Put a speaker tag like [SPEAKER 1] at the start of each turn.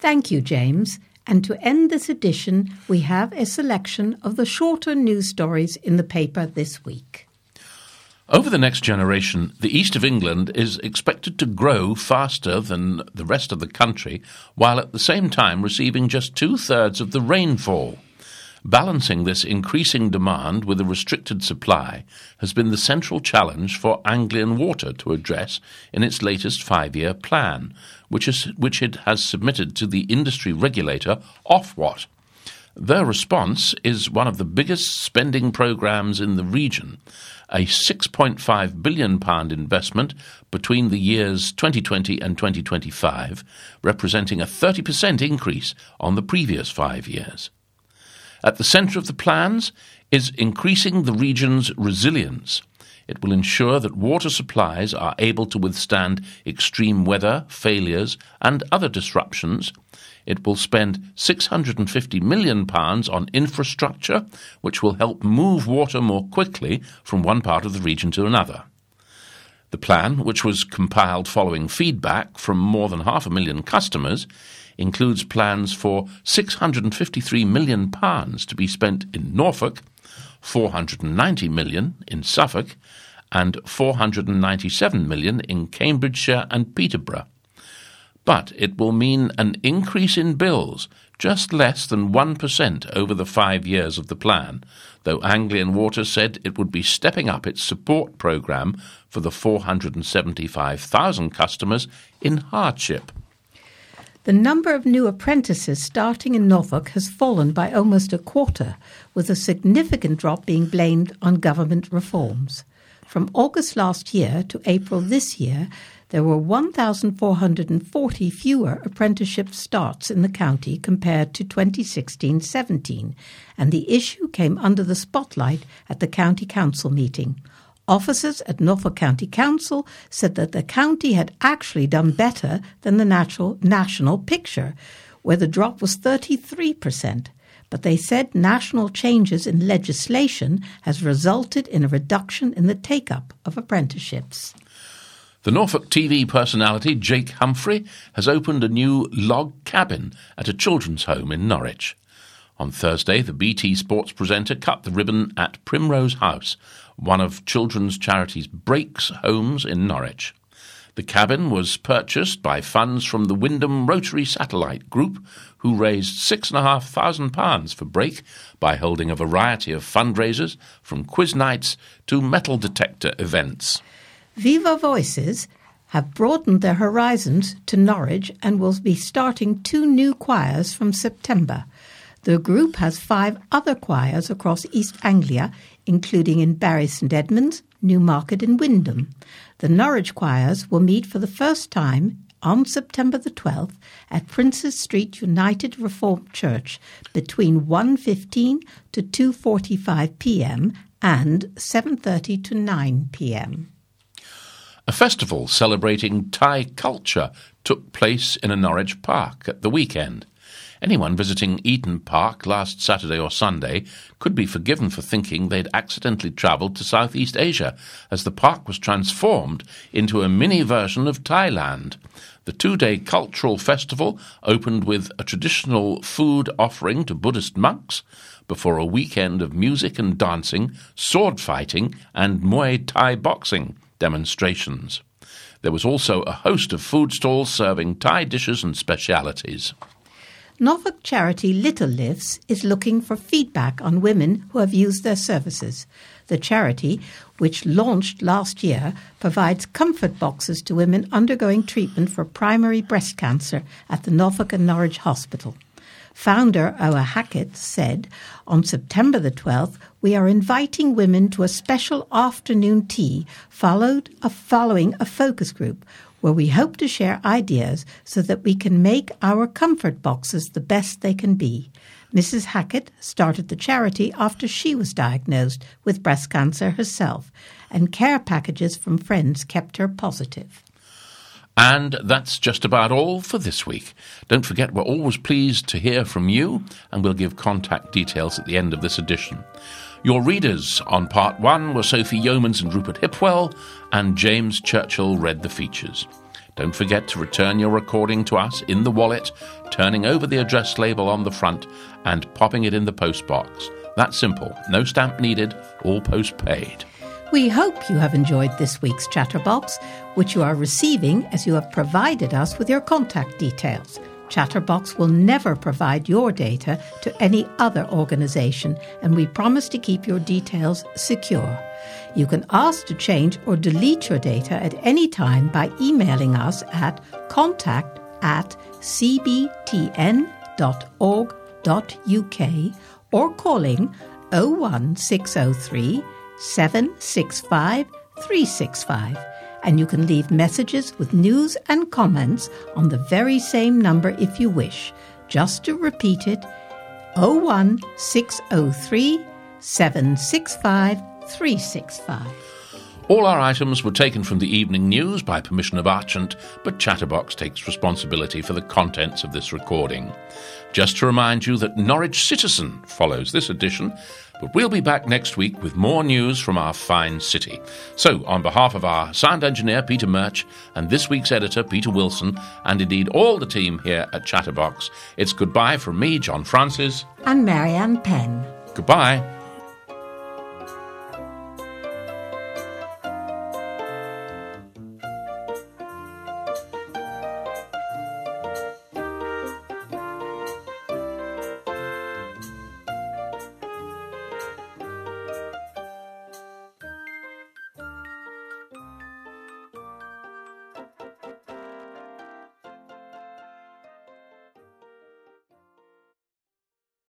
[SPEAKER 1] Thank you, James. And to end this edition, we have a selection of the shorter news stories in the paper this week.
[SPEAKER 2] Over the next generation, the east of England is expected to grow faster than the rest of the country, while at the same time receiving just 2/3 of the rainfall. Balancing this increasing demand with a restricted supply has been the central challenge for Anglian Water to address in its latest 5-year plan, which it has submitted to the industry regulator Ofwat. Their response is one of the biggest spending programmes in the region, a £6.5 billion investment between the years 2020 and 2025, representing a 30% increase on the previous 5 years. At the centre of the plans is increasing the region's resilience. It will ensure that water supplies are able to withstand extreme weather, failures and other disruptions. It will spend £650 million on infrastructure, which will help move water more quickly from one part of the region to another. The plan, which was compiled following feedback from more than 500,000 customers, includes plans for £653 million to be spent in Norfolk, £490 million in Suffolk, and £497 million in Cambridgeshire and Peterborough. But it will mean an increase in bills, just less than 1% over the 5 years of the plan, though Anglian Water said it would be stepping up its support programme for the 475,000 customers in hardship.
[SPEAKER 1] The number of new apprentices starting in Norfolk has fallen by almost a quarter, with a significant drop being blamed on government reforms. From August last year to April this year, there were 1,440 fewer apprenticeship starts in the county compared to 2016-17, and the issue came under the spotlight at the county council meeting. Officers at Norfolk County Council said that the county had actually done better than the national picture, where the drop was 33%. But they said national changes in legislation has resulted in a reduction in the take-up of apprenticeships.
[SPEAKER 2] The Norfolk TV personality Jake Humphrey has opened a new log cabin at a children's home in Norwich. On Thursday, the BT Sports presenter cut the ribbon at Primrose House, one of children's charities Breaks homes in Norwich. The cabin was purchased by funds from the Wyndham Rotary Satellite Group, who raised £6,500 for Break by holding a variety of fundraisers, from quiz nights to metal detector events.
[SPEAKER 1] Viva Voices have broadened their horizons to Norwich and will be starting 2 new choirs from September. The group has 5 other choirs across East Anglia, including in Bury St Edmunds, Newmarket and Wyndham. The Norwich choirs will meet for the first time on September the 12th at Princes Street United Reformed Church between 1:15 to 2:45 p.m. and 7:30 to 9 p.m.
[SPEAKER 2] A festival celebrating Thai culture took place in a Norwich park at the weekend. Anyone visiting Eaton Park last Saturday or Sunday could be forgiven for thinking they'd accidentally travelled to Southeast Asia, as the park was transformed into a mini version of Thailand. The 2-day cultural festival opened with a traditional food offering to Buddhist monks before a weekend of music and dancing, sword fighting and Muay Thai boxing demonstrations. There was also a host of food stalls serving Thai dishes and specialities.
[SPEAKER 1] Norfolk charity Little Lifts is looking for feedback on women who have used their services. The charity, which launched last year, provides comfort boxes to women undergoing treatment for primary breast cancer at the Norfolk and Norwich Hospital. Founder Oa Hackett said, on September the 12th, we are inviting women to a special afternoon tea following a focus group where we hope to share ideas so that we can make our comfort boxes the best they can be. Mrs. Hackett started the charity after she was diagnosed with breast cancer herself, and care packages from friends kept her positive.
[SPEAKER 2] And that's just about all for this week. Don't forget, we're always pleased to hear from you, and we'll give contact details at the end of this edition. Your readers on Part 1 were Sophie Yeomans and Rupert Hipwell, and James Churchill read the features. Don't forget to return your recording to us in the wallet, turning over the address label on the front and popping it in the postbox. That's simple. No stamp needed, all postpaid.
[SPEAKER 1] We hope you have enjoyed this week's Chatterbox, which you are receiving as you have provided us with your contact details. Chatterbox will never provide your data to any other organisation, and we promise to keep your details secure. You can ask to change or delete your data at any time by emailing us at contact@cbtn.org.uk or calling 01603 765 365. And you can leave messages with news and comments on the very same number if you wish. Just to repeat it, 01603 765 365.
[SPEAKER 2] All our items were taken from the evening news by permission of Archant, but Chatterbox takes responsibility for the contents of this recording. Just to remind you that Norwich Citizen follows this edition, but we'll be back next week with more news from our fine city. So, on behalf of our sound engineer, Peter Murch, and this week's editor, Peter Wilson, and indeed all the team here at Chatterbox, it's goodbye from me, John Francis.
[SPEAKER 1] And Marianne Penn.
[SPEAKER 2] Goodbye.